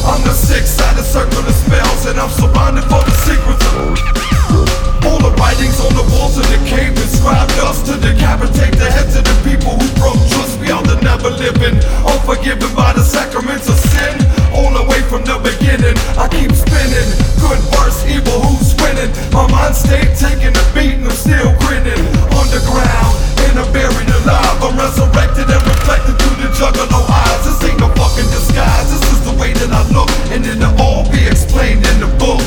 I'm the six-sided circle of spells, and I'm surrounded for the secrets of all the writings on the walls of the cave inscribed us to decapitate the heads of the people who broke trust beyond the never living, unforgiven by the sacraments of sin. All the way from the beginning, I keep spinning. Good versus evil, who's winning? My mind stayed taking a beat and I'm still grinning. Underground, and I'm buried alive. I'm resurrected and reflected through the juggalo eyes. This ain't no fucking disguise. This is the way that I look, and it'll all be explained in the book.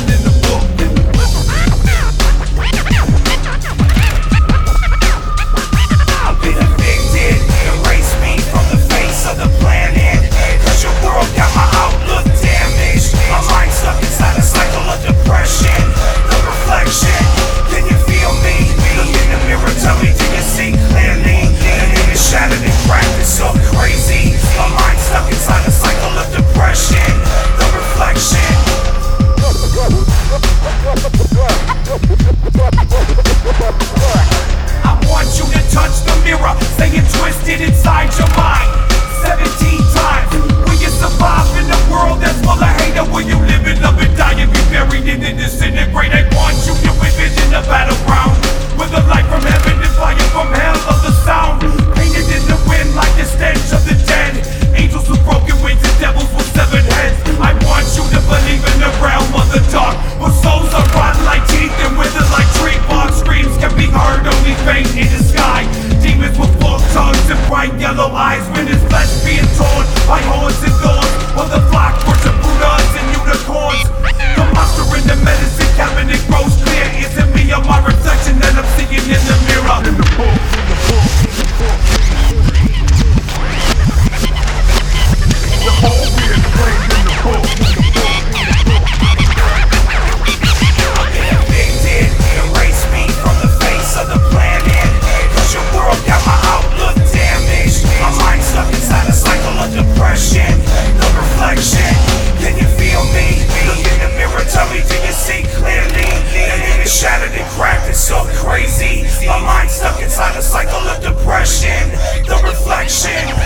Inside your mind 17 times. Will you survive in a world that's full of hate? Or will you live and love and die and be buried and then disintegrate? I want you to envision a battleground with a light from heaven and fire from hell of the sound, painted in the wind like the stench of the dead. Angels with broken wings and devils with severed heads. I want you to believe in the realm of the dark, where souls are rotten like teeth and wither like tree bark. Screams can be heard only faint in the sky. Demons with forked tongues and bright yellow eyes, when his flesh being torn by horns and thorns, while the flock worship Buddhas and unicorns. The monster in the medicine cabinet grows clear. Is it me or my reflection that I'm seeing in the mirror? In the book, in the book, in the book. The whole being played in the book, in the book, in the book. I've been evicted, erase me from the face of the planet, 'cause your world got my outlook damaged. My mind stuck inside a cycle of depression. The reflection, can you feel me? Look in the mirror, tell me, do you see clearly? That is shattered and cracked, it's so crazy. My mind stuck inside a cycle of depression. The reflection.